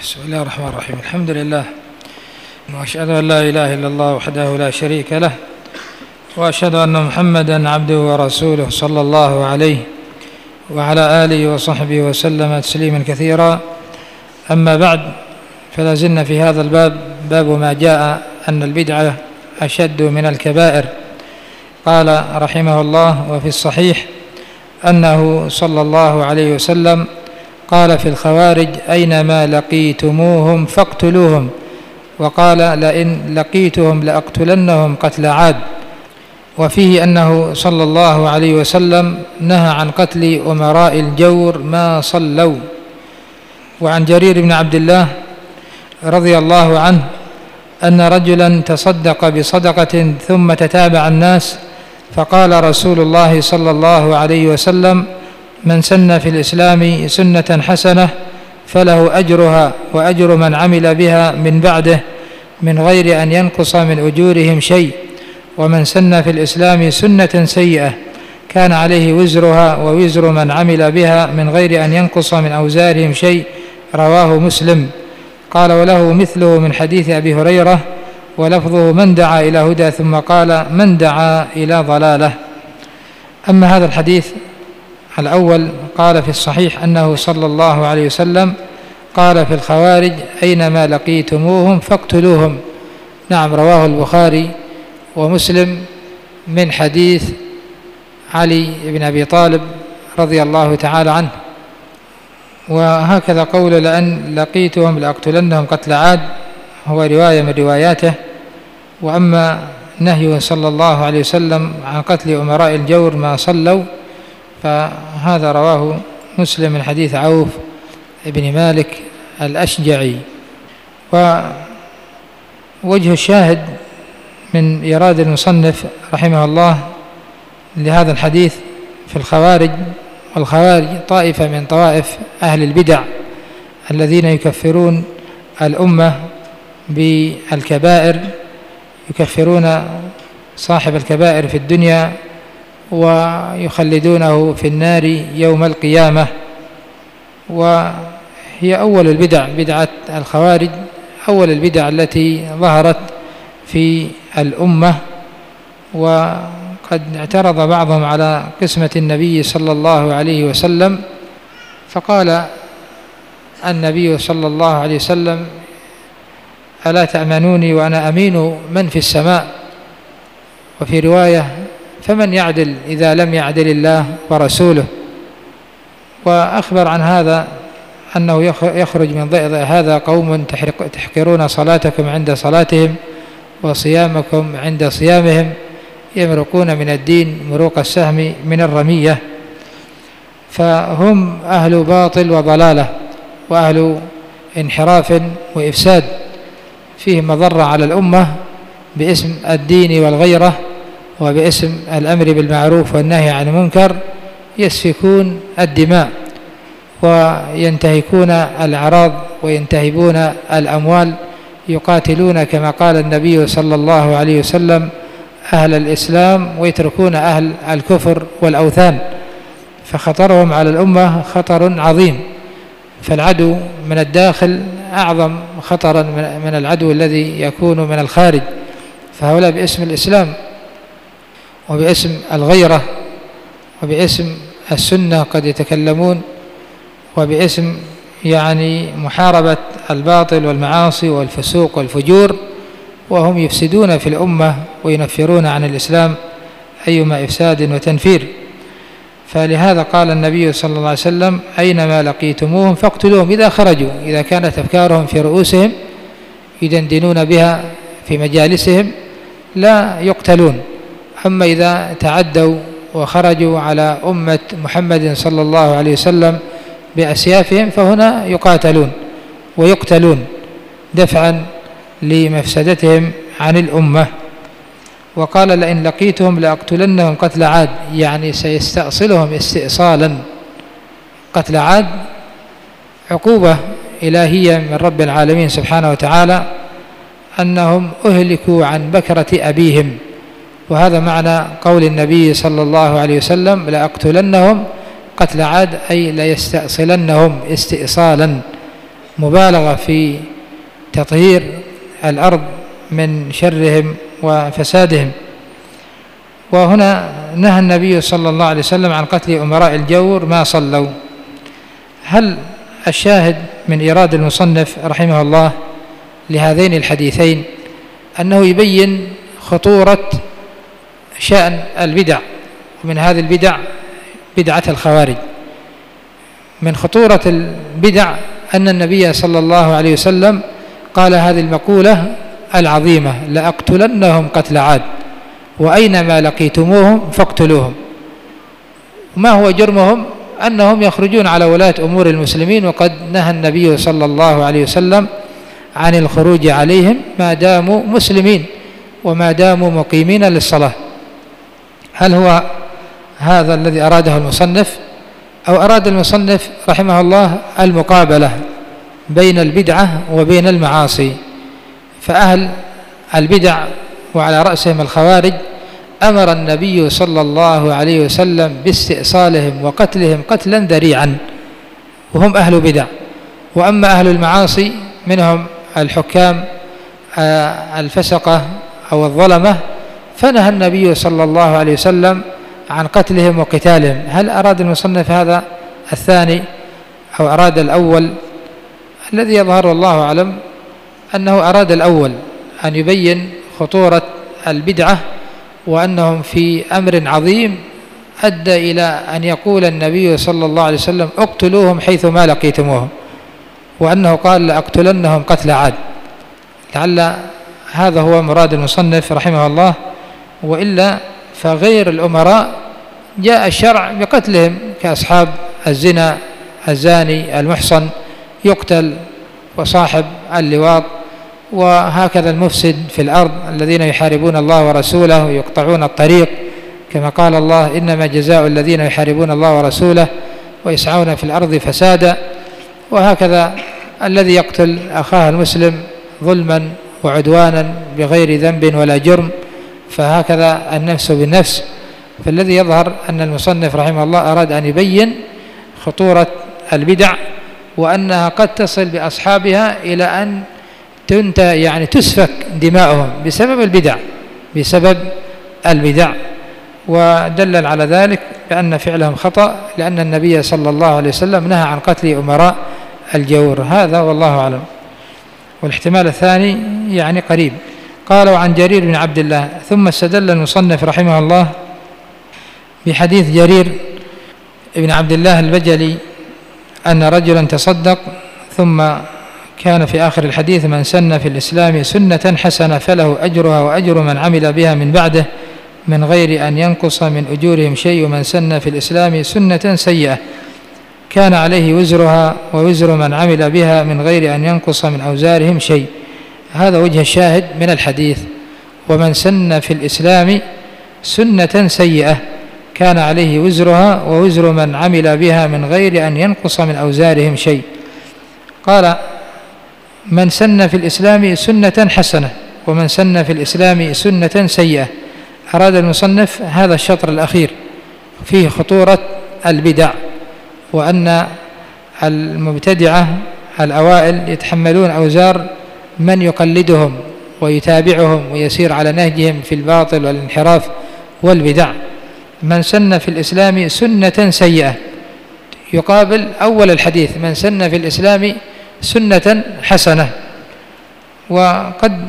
بسم الله الرحمن الرحيم. الحمد لله، وأشهد أن لا إله إلا الله وحده لا شريك له، وأشهد أن محمدا عبده ورسوله صلى الله عليه وعلى آله وصحبه وسلم تسليما كثيرا. أما بعد، فلا زلنا في هذا الباب، باب ما جاء أن البدعة أشد من الكبائر. قال رحمه الله: وفي الصحيح أنه صلى الله عليه وسلم قال في الخوارج: أينما لقيتموهم فاقتلوهم، وقال: لئن لقيتهم لأقتلنهم قتل عاد. وفيه أنه صلى الله عليه وسلم نهى عن قتل أمراء الجور ما صلوا. وعن جرير بن عبد الله رضي الله عنه أن رجلا تصدق بصدقة ثم تتابع الناس، فقال رسول الله صلى الله عليه وسلم: من سن في الإسلام سنة حسنة فله أجرها وأجر من عمل بها من بعده من غير أن ينقص من أجورهم شيء، ومن سن في الإسلام سنة سيئة كان عليه وزرها ووزر من عمل بها من غير أن ينقص من أوزارهم شيء. رواه مسلم. قال: وله مثله من حديث أبي هريرة، ولفظه: من دعا إلى هدى، ثم قال: من دعا إلى ضلالة. أما هذا الحديث الأول، قال في الصحيح أنه صلى الله عليه وسلم قال في الخوارج: أينما لقيتموهم فاقتلوهم. نعم، رواه البخاري ومسلم من حديث علي بن أبي طالب رضي الله تعالى عنه. وهكذا قول: لأن لقيتهم لأقتلنهم قتل عاد هو رواية من رواياته. وأما نهيه صلى الله عليه وسلم عن قتل أمراء الجور ما صلوا، فهذا رواه مسلم من حديث عوف بن مالك الأشجعي. ووجه الشاهد من إيراد المصنف رحمه الله لهذا الحديث في الخوارج، والخوارج طائفة من طوائف أهل البدع الذين يكفرون الأمة بالكبائر، يكفرون صاحب الكبائر في الدنيا ويخلدونه في النار يوم القيامة. وهي أول البدع، بدعة الخوارج أول البدع التي ظهرت في الأمة. وقد اعترض بعضهم على قسمة النبي صلى الله عليه وسلم، فقال النبي صلى الله عليه وسلم: ألا تأمنوني وأنا أمين من في السماء؟ وفي رواية: فمن يعدل إذا لم يعدل الله ورسوله. وأخبر عن هذا أنه يخرج من ضئض هذا قوم تحقرون صلاتكم عند صلاتهم وصيامكم عند صيامهم، يمرقون من الدين مروق السهم من الرمية. فهم أهل باطل وضلالة وأهل انحراف وإفساد، فيه مضرة على الأمة باسم الدين والغيرة وباسم الأمر بالمعروف والنهي عن المنكر، يسفكون الدماء وينتهكون الأعراض وينتهبون الأموال، يقاتلون كما قال النبي صلى الله عليه وسلم أهل الإسلام ويتركون أهل الكفر والأوثان. فخطرهم على الأمة خطر عظيم، فالعدو من الداخل أعظم خطرا من العدو الذي يكون من الخارج. فهؤلاء باسم الإسلام وباسم الغيرة وباسم السنة قد يتكلمون، وباسم محاربة الباطل والمعاصي والفسوق والفجور، وهم يفسدون في الأمة وينفرون عن الإسلام أيما إفساد وتنفير. فلهذا قال النبي صلى الله عليه وسلم: أينما لقيتموهم فاقتلوهم. إذا خرجوا، إذا كانت أفكارهم في رؤوسهم يدندنون بها في مجالسهم، لا يقتلون. أما إذا تعدوا وخرجوا على أمة محمد صلى الله عليه وسلم بأسيافهم، فهنا يقاتلون ويقتلون دفعا لمفسدتهم عن الأمة. وقال: لئن لقيتهم لأقتلنهم قتل عاد، يعني سيستأصلهم استئصالا. قتل عاد عقوبة إلهية من رب العالمين سبحانه وتعالى، أنهم أهلكوا عن بكرة أبيهم. وهذا معنى قول النبي صلى الله عليه وسلم: لأقتلنهم قتل عاد، أي ليستأصلنهم استئصالا مبالغة في تطهير الأرض من شرهم وفسادهم. وهنا نهى النبي صلى الله عليه وسلم عن قتل أمراء الجور ما صلوا. هل الشاهد من إيراد المصنف رحمه الله لهذين الحديثين أنه يبين خطورة شأن البدع، ومن هذه البدع بدعة الخوارج. من خطورة البدع أن النبي صلى الله عليه وسلم قال هذه المقولة العظيمة: لأقتلنهم قتل عاد وأينما لقيتموهم فاقتلوهم. وما هو جرمهم؟ أنهم يخرجون على ولاة أمور المسلمين، وقد نهى النبي صلى الله عليه وسلم عن الخروج عليهم ما داموا مسلمين وما داموا مقيمين للصلاة. هل هو هذا الذي أراده المصنف، أو أراد المصنف رحمه الله المقابلة بين البدعة وبين المعاصي؟ فأهل البدع وعلى رأسهم الخوارج أمر النبي صلى الله عليه وسلم باستئصالهم وقتلهم قتلا ذريعا، وهم أهل بدع. وأما أهل المعاصي منهم الحكام الفسقة أو الظلمة فنهى النبي صلى الله عليه وسلم عن قتلهم وقتالهم. هل أراد المصنف هذا الثاني أو أراد الأول؟ الذي يظهر والله أعلم أنه أراد الأول، أن يبين خطورة البدعة وأنهم في أمر عظيم أدى إلى أن يقول النبي صلى الله عليه وسلم اقتلوهم حيث ما لقيتموهم، وأنه قال لأقتلنهم قتل عاد. لعل هذا هو مراد المصنف رحمه الله، وإلا فغير الأمراء جاء الشرع بقتلهم، كأصحاب الزنا، الزاني المحصن يقتل، وصاحب اللواط، وهكذا المفسد في الأرض الذين يحاربون الله ورسوله ويقطعون الطريق، كما قال الله: إنما جزاء الذين يحاربون الله ورسوله ويسعون في الأرض فسادا. وهكذا الذي يقتل أخاه المسلم ظلما وعدوانا بغير ذنب ولا جرم، فهكذا النفس بالنفس. فالذي يظهر أن المصنف رحمه الله أراد أن يبين خطورة البدع، وأنها قد تصل بأصحابها إلى أن تسفك دماؤهم بسبب البدع، ودلل على ذلك بأن فعلهم خطأ، لأن النبي صلى الله عليه وسلم نهى عن قتل أمراء الجور. هذا والله أعلم. والاحتمال الثاني قريب. قال: وعن جرير بن عبد الله. ثم استدل المصنف رحمه الله بحديث جرير بن عبد الله البجلي أن رجلا تصدق، ثم كان في آخر الحديث: من سن في الإسلام سنة حسنة فله أجرها وأجر من عمل بها من بعده من غير أن ينقص من أجورهم شيء، ومن سن في الإسلام سنة سيئة كان عليه وزرها ووزر من عمل بها من غير أن ينقص من أوزارهم شيء. هذا وجه الشاهد من الحديث: ومن سن في الإسلام سنة سيئة كان عليه وزرها ووزر من عمل بها من غير أن ينقص من أوزارهم شيء. قال: من سن في الإسلام سنة حسنة، ومن سن في الإسلام سنة سيئة. أراد المصنف هذا الشطر الأخير فيه خطورة البدع، وأن المبتدعة الأوائل يتحملون أوزار من يقلدهم ويتابعهم ويسير على نهجهم في الباطل والانحراف والبدع. من سن في الإسلام سنة سيئة يقابل أول الحديث: من سن في الإسلام سنة حسنة. وقد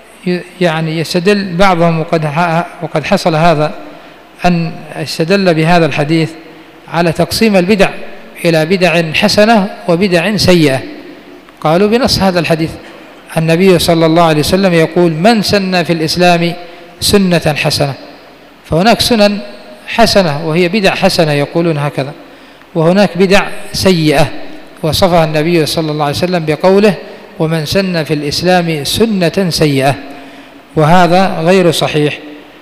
يستدل بعضهم، وقد حصل هذا، أن استدل بهذا الحديث على تقسيم البدع إلى بدع حسنة وبدع سيئة. قالوا بنص هذا الحديث: النبي صلى الله عليه وسلم يقول: من سن في الإسلام سنة حسنة. فهناك سنن حسنة وهي بدع حسنة يقولون هكذا، وهناك بدع سيئة وصفها النبي صلى الله عليه وسلم بقوله: ومن سن في الإسلام سنة سيئة. وهذا غير صحيح،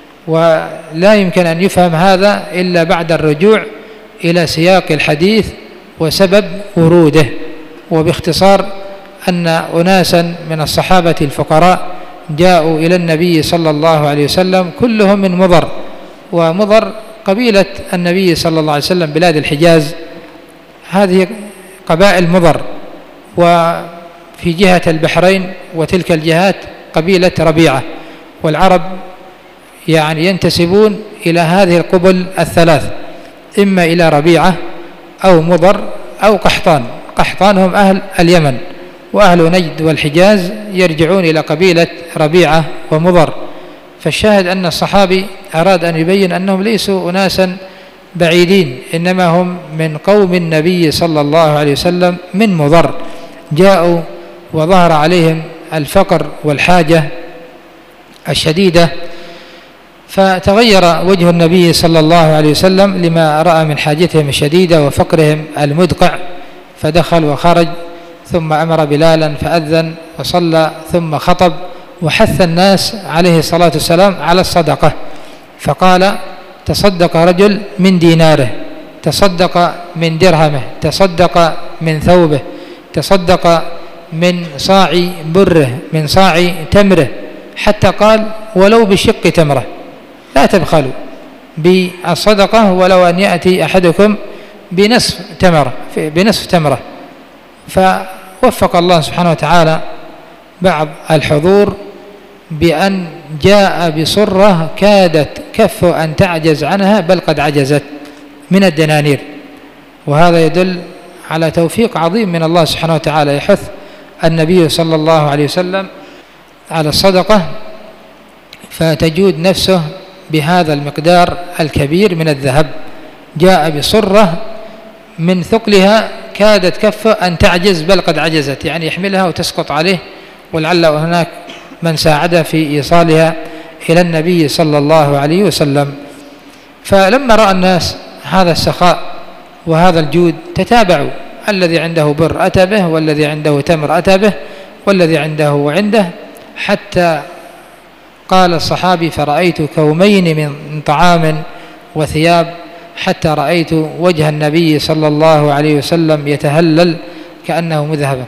ولا يمكن أن يفهم هذا إلا بعد الرجوع إلى سياق الحديث وسبب وروده. وباختصار أن أناسا من الصحابة الفقراء جاءوا إلى النبي صلى الله عليه وسلم كلهم من مضر، ومضر قبيلة النبي صلى الله عليه وسلم بلاد الحجاز، هذه قبائل مضر، في جهة البحرين وتلك الجهات قبيلة ربيعة، والعرب يعني ينتسبون إلى هذه القبل الثلاث، إما إلى ربيعة أو مضر أو قحطان. قحطان هم أهل اليمن، وأهل نجد والحجاز يرجعون إلى قبيلة ربيعة ومضر. فالشاهد أن الصحابي أراد أن يبين أنهم ليسوا أناسا بعيدين، إنما هم من قوم النبي صلى الله عليه وسلم من مضر، جاءوا وظهر عليهم الفقر والحاجة الشديدة، فتغير وجه النبي صلى الله عليه وسلم لما رأى من حاجتهم الشديدة وفقرهم المدقع، فدخل وخرج، ثم أمر بلالا فأذن وصلى ثم خطب، وحث الناس عليه الصلاة والسلام على الصدقة، فقال: تصدق رجل من ديناره، تصدق من درهمه، تصدق من ثوبه، تصدق من صاع بره، من صاع تمره، حتى قال: ولو بشق تمره، لا تبخلوا بالصدقة ولو أن يأتي أحدكم بنصف تمرة. فوفق الله سبحانه وتعالى بعض الحضور بأن جاء بصرة كادت كف أن تعجز عنها، بل قد عجزت، من الدنانير، وهذا يدل على توفيق عظيم من الله سبحانه وتعالى. يحث النبي صلى الله عليه وسلم على الصدقة، فتجود نفسه بهذا المقدار الكبير من الذهب، جاء بصرة من ثقلها كادت كفه أن تعجز، بل قد عجزت، يعني يحملها وتسقط عليه، ولعل هناك من ساعده في إيصالها إلى النبي صلى الله عليه وسلم. فلما رأى الناس هذا السخاء وهذا الجود تتابعوا، الذي عنده بر أتى به، والذي عنده تمر أتى به، والذي عنده وعنده، حتى قال الصحابي: فرأيت كومين من طعام وثياب، حتى رأيت وجه النبي صلى الله عليه وسلم يتهلل كأنه مذهبا.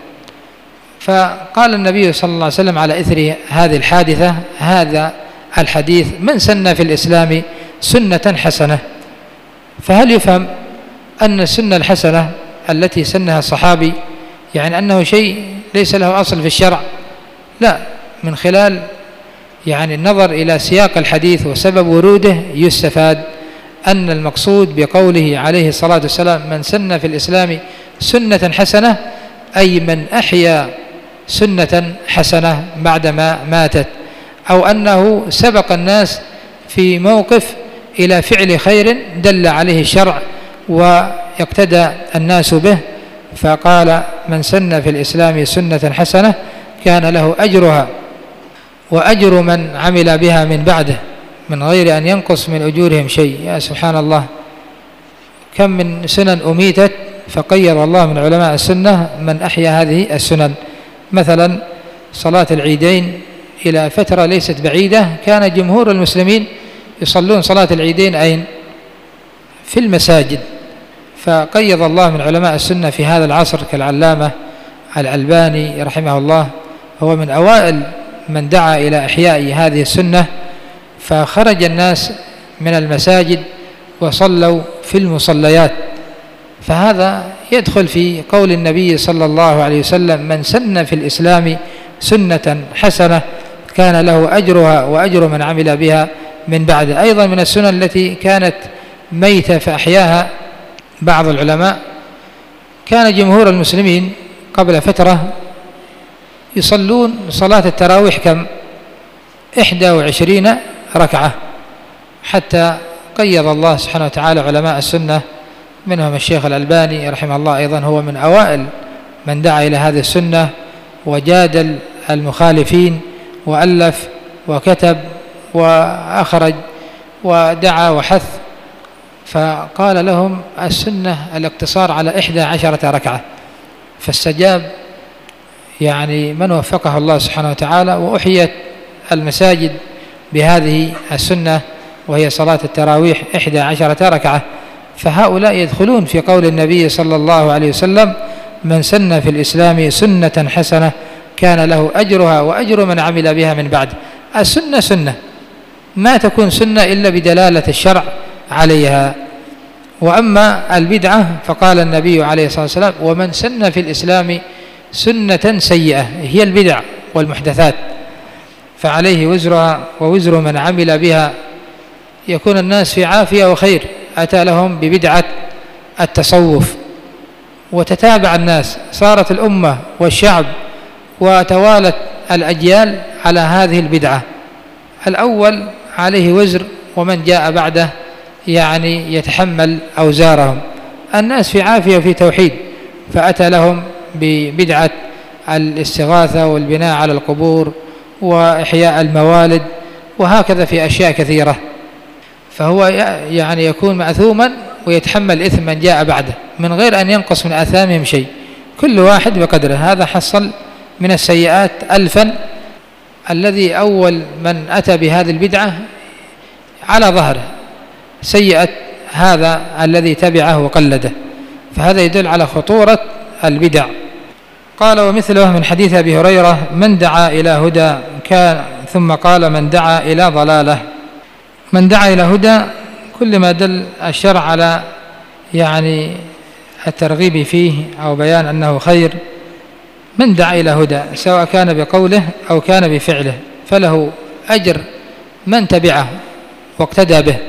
فقال النبي صلى الله عليه وسلم على إثر هذه الحادثة هذا الحديث: من سن في الإسلام سنة حسنة. فهل يفهم أن السنة الحسنة التي سنها الصحابي يعني أنه شيء ليس له أصل في الشرع؟ لا، من خلال يعني النظر إلى سياق الحديث وسبب وروده يستفاد أن المقصود بقوله عليه الصلاة والسلام: من سن في الإسلام سنة حسنة، أي من أحيا سنة حسنة بعدما ماتت، أو أنه سبق الناس في موقف إلى فعل خير دل عليه الشرع ويقتدى الناس به، فقال: من سن في الإسلام سنة حسنة كان له أجرها وأجر من عمل بها من بعده من غير أن ينقص من أجورهم شيء. يا سبحان الله، كم من سنن أميتت فقيض الله من علماء السنة من أحيا هذه السنن. مثلا صلاة العيدين إلى فترة ليست بعيدة كان جمهور المسلمين يصلون صلاة العيدين أين؟ في المساجد، فقيض الله من علماء السنة في هذا العصر كالعلامة الألباني رحمه الله، هو من أوائل من دعا إلى إحياء هذه السنة، فخرج الناس من المساجد وصلوا في المصليات. فهذا يدخل في قول النبي صلى الله عليه وسلم: من سن في الإسلام سنة حسنة كان له أجرها وأجر من عمل بها من بعده. أيضا من السنن التي كانت ميتة فأحياها بعض العلماء، كان جمهور المسلمين قبل فترة يصلون صلاة التراويح كم؟ 21 ركعة، حتى قيض الله سبحانه وتعالى علماء السنة منهم الشيخ الألباني رحمه الله، أيضا هو من أوائل من دعا إلى هذه السنة وجادل المخالفين وألف وكتب وأخرج ودعا وحث، فقال لهم: السنة الاقتصار على 11 ركعة. فاستجاب يعني من وفقه الله سبحانه وتعالى، وأحيت المساجد بهذه السنة وهي صلاة التراويح 11 ركعة. فهؤلاء يدخلون في قول النبي صلى الله عليه وسلم: من سن في الإسلام سنة حسنة كان له أجرها وأجر من عمل بها من بعد. السنة سنة، ما تكون سنة إلا بدلالة الشرع عليها. وأما البدعة فقال النبي عليه الصلاة والسلام: ومن سن في الإسلام سنة سيئة هي البدع والمحدثات، فعليه وزرها ووزر من عمل بها. يكون الناس في عافية وخير، أتى لهم ببدعة التصوف وتتابع الناس، صارت الأمة والشعب وتوالت الأجيال على هذه البدعة. الأول عليه وزر ومن جاء بعده يعني يتحمل أوزارهم. الناس في عافية وفي توحيد، فأتى لهم ببدعة الاستغاثة والبناء على القبور وإحياء الموالد، وهكذا في أشياء كثيرة، فهو يعني يكون مأثوما ويتحمل إثم من جاء بعده من غير أن ينقص من آثامهم شيء، كل واحد بقدره. هذا حصل من السيئات ألفا. الذي أول من أتى بهذه البدعة على ظهره سيئة هذا الذي تبعه وقلده، فهذا يدل على خطورة البدع. قال ومثله من حديث أبي هريرة من دعا إلى هدى كان، ثم قال من دعا إلى ضلالة. من دعا إلى هدى كل ما دل الشرع على يعني الترغيب فيه أو بيان أنه خير. من دعا إلى هدى سواء كان بقوله أو كان بفعله فله أجر من تبعه واقتدى به.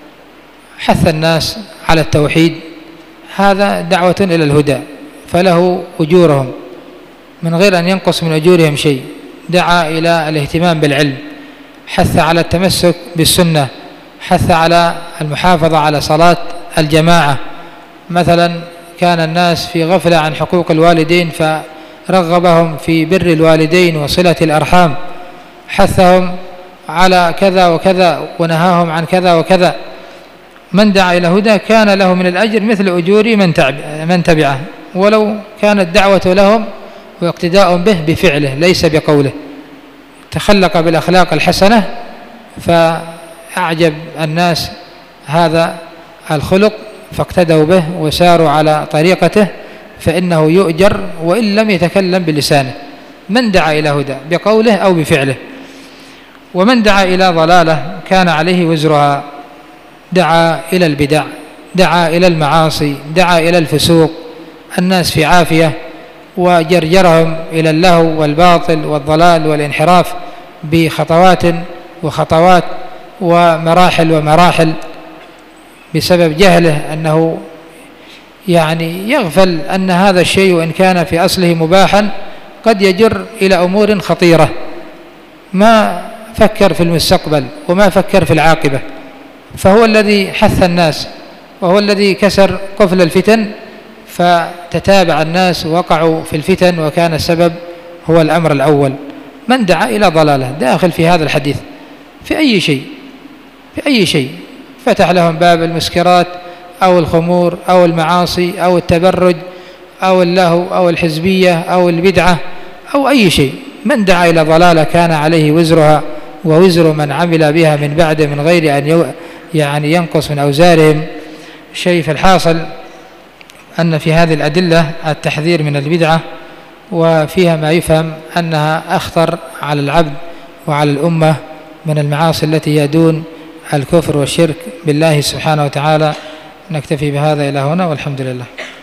حث الناس على التوحيد، هذا دعوة إلى الهدى، فله أجورهم من غير أن ينقص من أجورهم شيء. دعا إلى الاهتمام بالعلم، حث على التمسك بالسنة، حث على المحافظة على صلاة الجماعة. مثلا كان الناس في غفلة عن حقوق الوالدين فرغبهم في بر الوالدين وصلة الأرحام، حثهم على كذا وكذا ونهاهم عن كذا وكذا. من دعا إلى هدى كان له من الأجر مثل أجور من تبعه، ولو كانت دعوة لهم واقتداء به بفعله ليس بقوله. تخلق بالأخلاق الحسنة فأعجب الناس هذا الخلق فاقتدوا به وساروا على طريقته، فإنه يؤجر وإن لم يتكلم بلسانه. من دعا إلى هدى بقوله أو بفعله. ومن دعا إلى ضلالة كان عليه وزرها. دعا إلى البدع، دعا إلى المعاصي، دعا إلى الفسوق، الناس في عافية، وجرجرهم إلى اللهو والباطل والضلال والانحراف بخطوات وخطوات ومراحل ومراحل، بسبب جهله أنه يعني يغفل أن هذا الشيء وإن كان في أصله مباحا قد يجر إلى أمور خطيرة. ما فكر في المستقبل وما فكر في العاقبة، فهو الذي حث الناس وهو الذي كسر قفل الفتن، فتتابع الناس ووقعوا في الفتن وكان السبب هو الأمر الأول. من دعا إلى ضلالة داخل في هذا الحديث في أي شيء فتح لهم باب المسكرات أو الخمور أو المعاصي أو التبرج أو اللهو أو الحزبية أو البدعة أو أي شيء. من دعا إلى ضلالة كان عليه وزرها ووزر من عمل بها من بعد من غير أن يعني ينقص من أوزارهم شيء. في الحاصل أن في هذه الأدلة التحذير من البدعة، وفيها ما يفهم أنها أخطر على العبد وعلى الأمة من المعاصي التي هي دون الكفر والشرك بالله سبحانه وتعالى. نكتفي بهذا إلى هنا والحمد لله.